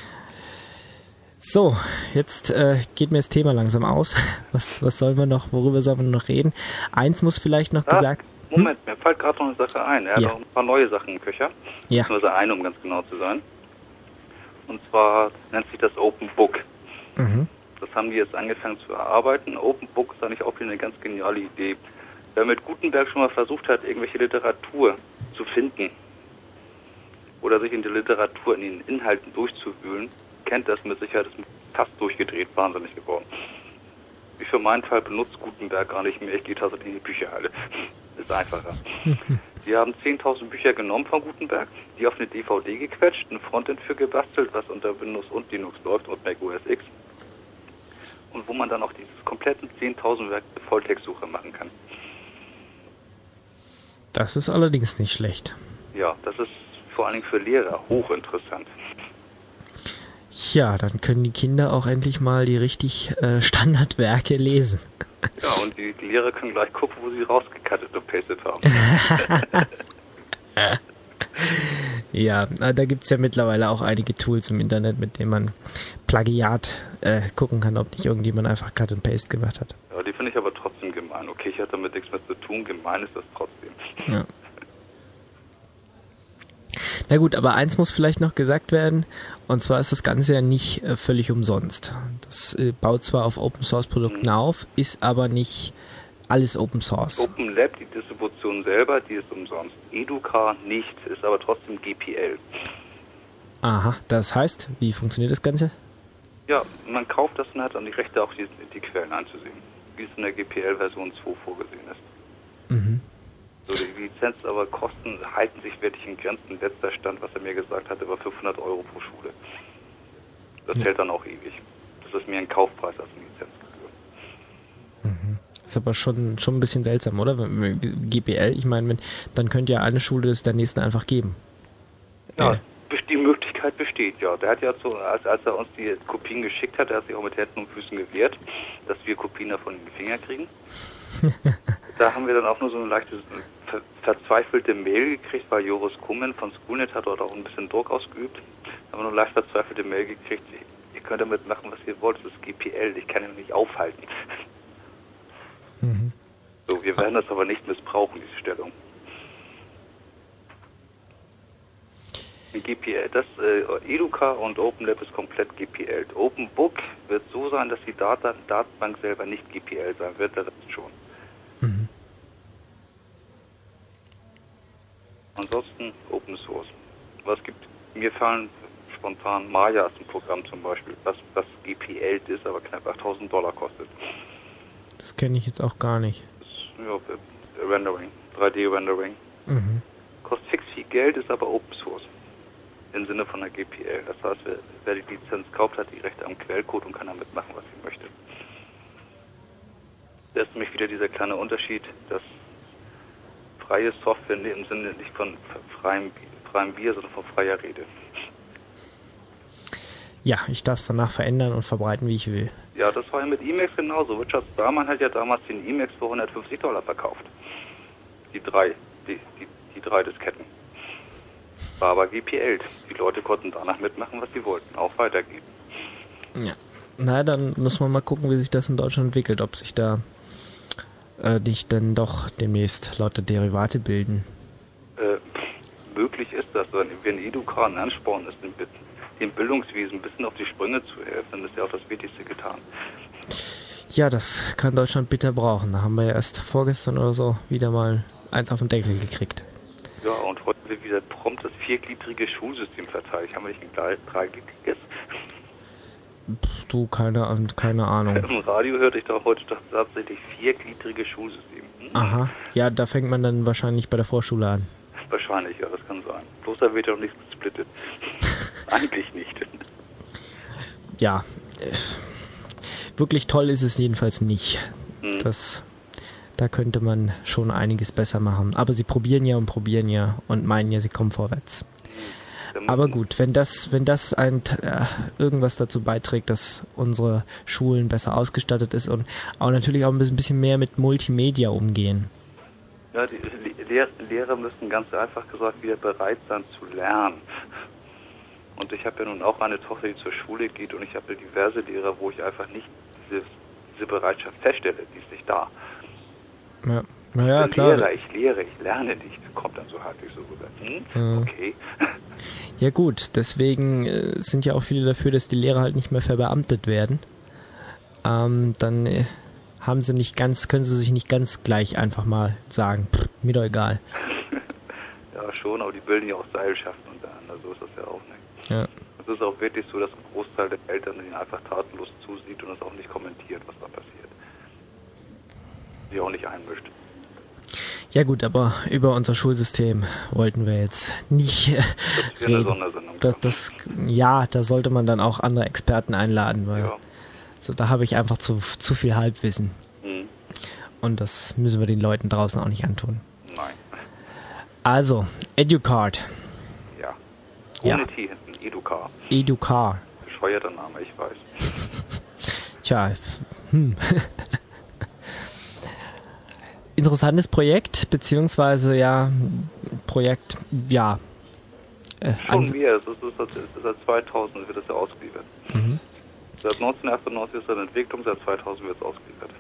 So, jetzt geht mir das Thema langsam aus. Was sollen wir noch, worüber sollen wir noch reden? Eins muss vielleicht noch gesagt... Moment, mir fällt gerade noch eine Sache ein. Er hat Ja. auch ein paar neue Sachen im Köcher. Ja. Beziehungsweise eine, um ganz genau zu sein. Und zwar nennt sich das Open Book. Mhm. Das haben die jetzt angefangen zu erarbeiten. Open Book ist eigentlich auch wieder eine ganz geniale Idee. Wer mit Gutenberg schon mal versucht hat, irgendwelche Literatur zu finden oder sich in die Literatur, in den Inhalten durchzuwühlen, kennt das mit Sicherheit, ist fast durchgedreht, wahnsinnig geworden. Ich für meinen Fall benutze Gutenberg gar nicht mehr, ich gehe tatsächlich in die Bücherhalle. Ist einfacher. Die haben 10.000 Bücher genommen von Gutenberg, die auf eine DVD gequetscht, ein Frontend für gebastelt, was unter Windows und Linux läuft und Mac OS X. Und wo man dann auch dieses kompletten 10.000 Werk Volltextsuche machen kann. Das ist allerdings nicht schlecht. Ja, das ist vor allen Dingen für Lehrer hochinteressant. Ja, dann können die Kinder auch endlich mal die richtig Standardwerke lesen. Ja, und die Lehrer können gleich gucken, wo sie rausgecuttet und pastet haben. Ja, da gibt's ja mittlerweile auch einige Tools im Internet, mit denen man Plagiat gucken kann, ob nicht irgendjemand einfach Cut and Paste gemacht hat. Ja, die finde ich aber trotzdem gemein. Okay, ich hatte damit nichts mehr zu tun, gemein ist das trotzdem. Ja. Na gut, aber eins muss vielleicht noch gesagt werden, und zwar ist das Ganze ja nicht völlig umsonst. Das baut zwar auf Open Source Produkten auf, ist aber nicht alles Open Source. Open Lab, die Distribution selber, die ist umsonst. Educa nicht, ist aber trotzdem GPL. Aha, das heißt, wie funktioniert das Ganze? Ja, man kauft das und hat dann die Rechte, auch die Quellen anzusehen, wie es in der GPL-Version 2 vorgesehen ist. Mhm. So, die Lizenz aber Kosten halten sich wirklich in Grenzen. Letzter Stand, was er mir gesagt hatte, war 500 € pro Schule. Das hält dann auch ewig. Das ist mehr ein Kaufpreis als eine Lizenzgebühr. Mhm. Ist aber schon ein bisschen seltsam, oder? GPL, ich meine, dann könnte ja eine Schule das der nächsten einfach geben. Ja, die Möglichkeit besteht, ja. Der hat ja so, als er uns die Kopien geschickt hat, er hat sich auch mit Händen und Füßen gewehrt, dass wir Kopien davon in die Finger kriegen. Da haben wir dann auch nur so eine leichte, verzweifelte Mail gekriegt, weil Joris Kummen von Schoolnet hat dort auch ein bisschen Druck ausgeübt. Da haben wir nur leicht verzweifelte Mail gekriegt, ihr könnt damit machen, was ihr wollt, das ist GPL, ich kann ihn nicht aufhalten. Mhm. So, wir werden das aber nicht missbrauchen, diese Stellung. Die GPL, das Educa und OpenLab ist komplett GPL. Open Book wird so sein, dass die Datenbank selber nicht GPL sein wird, der Rest schon. Mhm. Ansonsten Open Source. Was gibt? Mir fallen spontan Maya als ein Programm zum Beispiel, was GPL ist, aber knapp $8.000 kostet. Das kenne ich jetzt auch gar nicht. Das, ja, Rendering, 3D-Rendering. Mhm. Kostet fix viel Geld, ist aber Open Source. Im Sinne von der GPL. Das heißt, wer die Lizenz kauft, hat die Rechte am Quellcode und kann damit machen, was sie möchte. Da ist nämlich wieder dieser kleine Unterschied, dass freie Software im Sinne nicht von freiem Bier, sondern von freier Rede. Ja, ich darf es danach verändern und verbreiten, wie ich will. Ja, das war ja mit Emacs genauso. Richard Stallman hat ja damals den Emacs für $150 verkauft. Die drei Disketten. War aber GPL. Die Leute konnten danach mitmachen, was sie wollten, auch weitergeben. Ja. Na, dann muss man mal gucken, wie sich das in Deutschland entwickelt, ob sich da nicht dann doch demnächst lauter Derivate bilden. Möglich ist das, wenn Educa ein Ansporn ist, dem Bildungswesen ein bisschen auf die Sprünge zu helfen, dann ist ja auch das Wichtigste getan. Ja, das kann Deutschland bitter brauchen. Da haben wir ja erst vorgestern oder so wieder mal eins auf den Deckel gekriegt. Ja, und heute wird wieder prompt das viergliedrige Schulsystem verteidigt. Haben wir nicht ein dreigliedriges? Du, keine Ahnung. Im Radio hörte ich doch heute tatsächlich viergliedriges Schulsystem. Aha, ja, da fängt man dann wahrscheinlich bei der Vorschule an. Wahrscheinlich, ja, das kann sein. Bloß da wird ja noch nichts gesplittet. Eigentlich nicht. Ja, wirklich toll ist es jedenfalls nicht. Das Da könnte man schon einiges besser machen. Aber sie probieren ja und meinen ja, sie kommen vorwärts. Aber gut, wenn das irgendwas dazu beiträgt, dass unsere Schulen besser ausgestattet ist und auch natürlich auch ein bisschen mehr mit Multimedia umgehen. Ja, die Lehrer müssen ganz einfach gesagt wieder bereit sein zu lernen. Und ich habe ja nun auch eine Tochter, die zur Schule geht, und ich habe ja diverse Lehrer, wo ich einfach nicht diese Bereitschaft feststelle, die ist nicht da. Ja, naja, klar. Ich lerne nicht, kommt dann so halbwegs so rüber. Okay. Ja gut, deswegen sind ja auch viele dafür, dass die Lehrer halt nicht mehr verbeamtet werden. Dann können sie sich nicht ganz gleich einfach mal sagen, mir doch egal. Ja schon, aber die bilden ja auch Seilschaften untereinander, so ist das ja auch nicht. Ja. Es ist auch wirklich so, dass ein Großteil der Eltern ihnen einfach tatenlos zusieht und es auch nicht kommentiert, was da passiert. Die auch nicht einmischt. Ja gut, aber über unser Schulsystem wollten wir jetzt nicht reden. Da sollte man dann auch andere Experten einladen, weil so, da habe ich einfach zu viel Halbwissen. Und das müssen wir den Leuten draußen auch nicht antun. Nein. Also, Educard. Ja. Ohne T hinten, Educar. Educar. Bescheuerter Name, ich weiß. Tja, interessantes Projekt, beziehungsweise Schon mehr, es ist seit 2000 wird es ja ausgeliefert. Seit 1998 ist es eine Entwicklung, seit 2000 wird es ausgeliefert.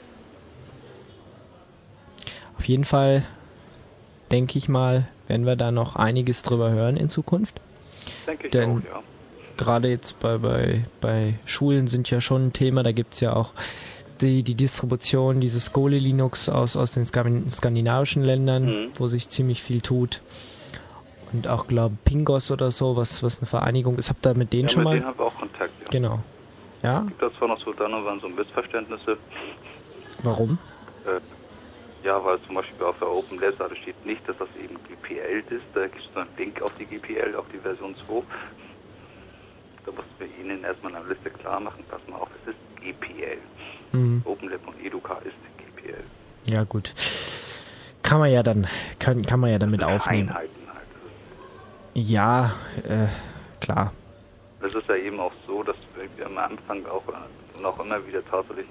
Auf jeden Fall, denke ich mal, werden wir da noch einiges drüber hören in Zukunft. Denke ich Denn auch, ja. Gerade jetzt bei Schulen sind ja schon ein Thema, da gibt es ja auch die Distribution dieses Skole Linux aus den skandinavischen Ländern, wo sich ziemlich viel tut. Und auch, glaube ich, Pingos oder so, was eine Vereinigung ist. Habt ihr mit denen schon mal? Mit denen haben wir auch Kontakt, ja. Genau. Ja? Gibt das zwar noch so, dann waren so Missverständnisse. Warum? Ja, weil zum Beispiel auf der Open Lab Seite steht nicht, dass das eben GPL ist. Da gibt es so einen Link auf die GPL, auf die Version 2. Da mussten wir Ihnen erstmal eine Liste klar machen. Pass mal auf, es ist GPL. OpenLab und Educar ist GPL. Ja, gut. Kann man ja damit aufnehmen. Einheiten halt. Ja, klar. Es ist ja eben auch so, dass wir am Anfang auch und auch immer wieder tatsächlich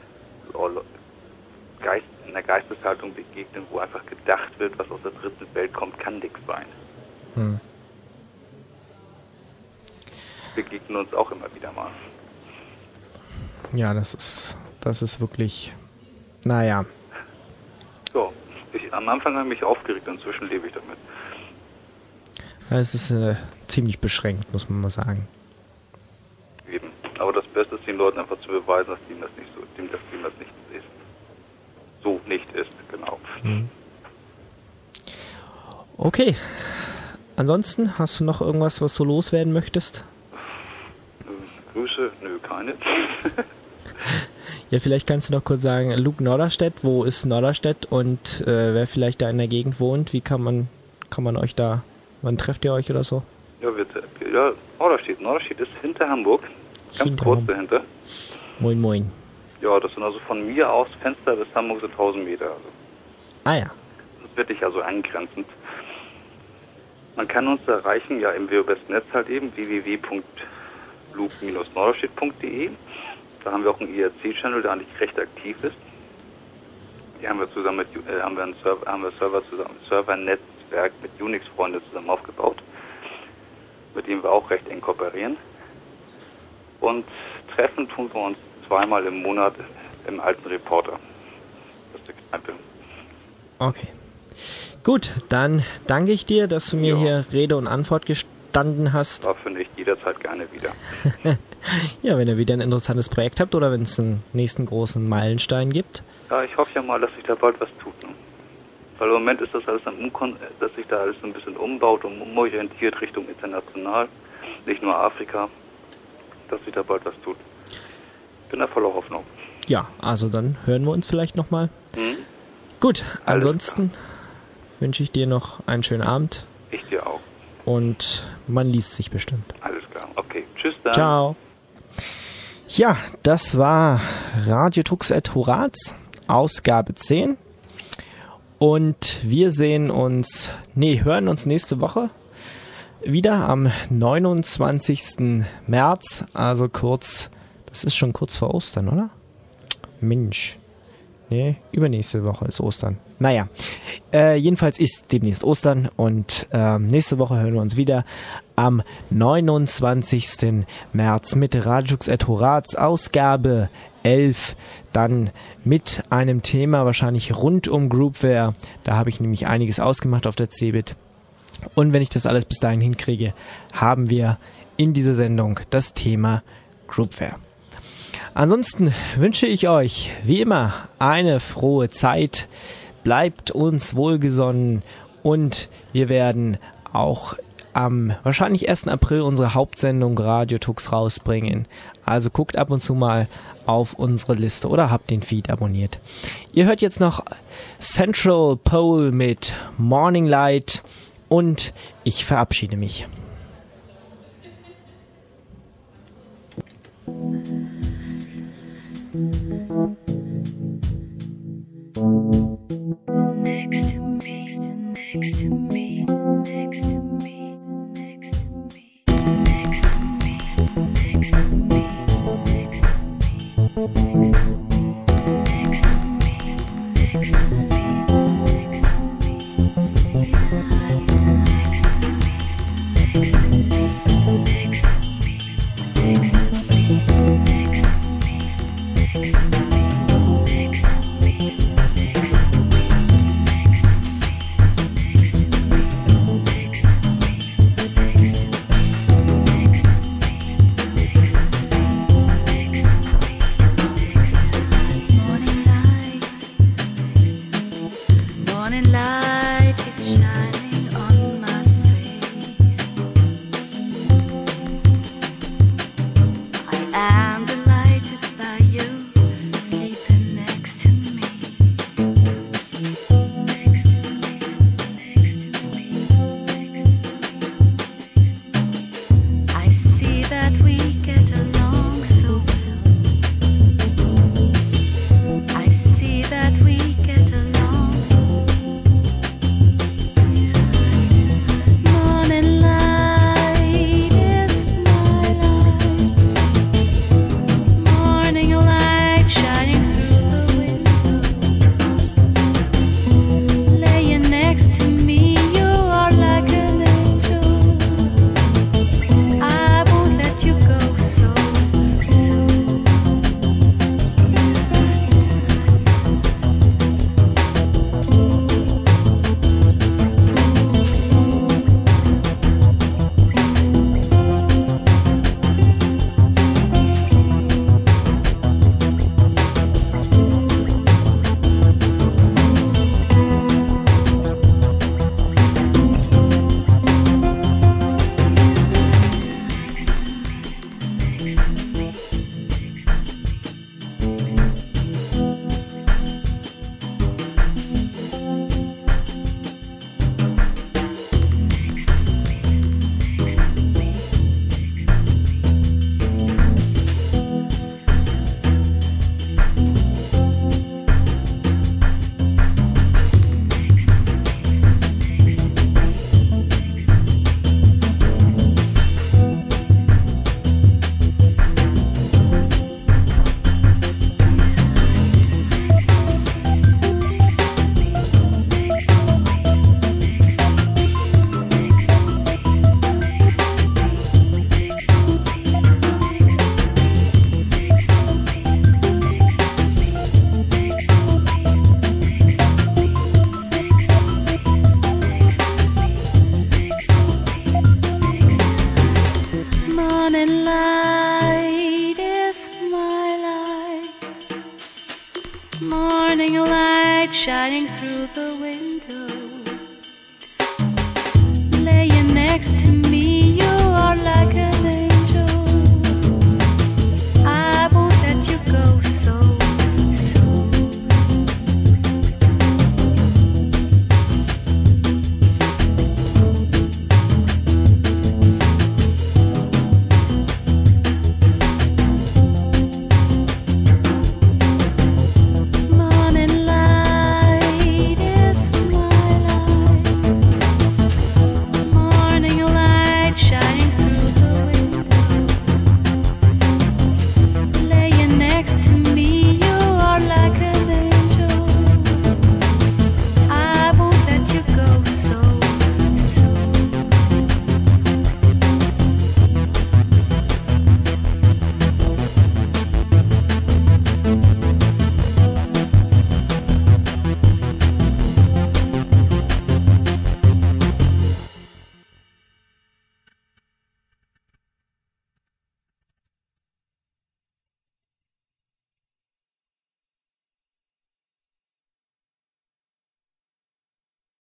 in der Geisteshaltung begegnen, wo einfach gedacht wird, was aus der dritten Welt kommt, kann nichts sein. Begegnen uns auch immer wieder mal. Ja, das ist wirklich, naja. So, am Anfang habe ich mich aufgeregt, inzwischen lebe ich damit. Ja, es ist ziemlich beschränkt, muss man mal sagen. Eben. Aber das Beste ist, den Leuten einfach zu beweisen, dass dem das nicht ist. So nicht ist, genau. Okay. Ansonsten, hast du noch irgendwas, was du loswerden möchtest? Grüße? Nö, keine. Ja, vielleicht kannst du noch kurz sagen, Luke Norderstedt, wo ist Norderstedt und wer vielleicht da in der Gegend wohnt, wie kann man euch da, wann trefft ihr euch oder so? Ja, Norderstedt. Norderstedt ist hinter Hamburg, ganz kurz dahinter. Moin, moin. Ja, das sind also von mir aus Fenster bis Hamburg so 1000 Meter. Also. Ah ja. Das ist wirklich also angrenzend. Man kann uns erreichen, ja im WebNetz halt eben, www.luke-norderstedt.de. Da haben wir auch einen IRC-Channel, der eigentlich recht aktiv ist. Die haben wir zusammen mit Servernetzwerk mit Unix-Freunden zusammen aufgebaut, mit dem wir auch recht eng kooperieren. Und treffen tun wir uns zweimal im Monat im alten Reporter. Das ist die Kneipe. Okay. Gut, dann danke ich dir, dass du mir hier Rede und Antwort gestanden hast. Dafür nicht, jederzeit gerne wieder. Ja, wenn ihr wieder ein interessantes Projekt habt oder wenn es einen nächsten großen Meilenstein gibt. Ja, ich hoffe ja mal, dass sich da bald was tut. Ne? Weil im Moment ist das alles dass sich da alles ein bisschen umbaut und umorientiert Richtung international, nicht nur Afrika, dass sich da bald was tut. Ich bin da voller Hoffnung. Ja, also dann hören wir uns vielleicht nochmal. Gut, ansonsten wünsche ich dir noch einen schönen Abend. Ich dir auch. Und man liest sich bestimmt. Alles klar, okay. Tschüss dann. Ciao. Ja, das war Radio Tux et Horaz, Ausgabe 10. Und wir hören uns nächste Woche wieder am 29. März, also das ist schon kurz vor Ostern, oder? Mensch. Nee, übernächste Woche ist Ostern. Naja, jedenfalls ist demnächst Ostern und nächste Woche hören wir uns wieder am 29. März mit Radio Tux et Horaz, Ausgabe 11, dann mit einem Thema wahrscheinlich rund um Groupware. Da habe ich nämlich einiges ausgemacht auf der CeBIT. Und wenn ich das alles bis dahin hinkriege, haben wir in dieser Sendung das Thema Groupware. Ansonsten wünsche ich euch wie immer eine frohe Zeit. Bleibt uns wohlgesonnen und wir werden auch am wahrscheinlich 1. April unsere Hauptsendung Radio Tux rausbringen. Also guckt ab und zu mal auf unsere Liste oder habt den Feed abonniert. Ihr hört jetzt noch Central Pole mit Morning Light und ich verabschiede mich. Next to me.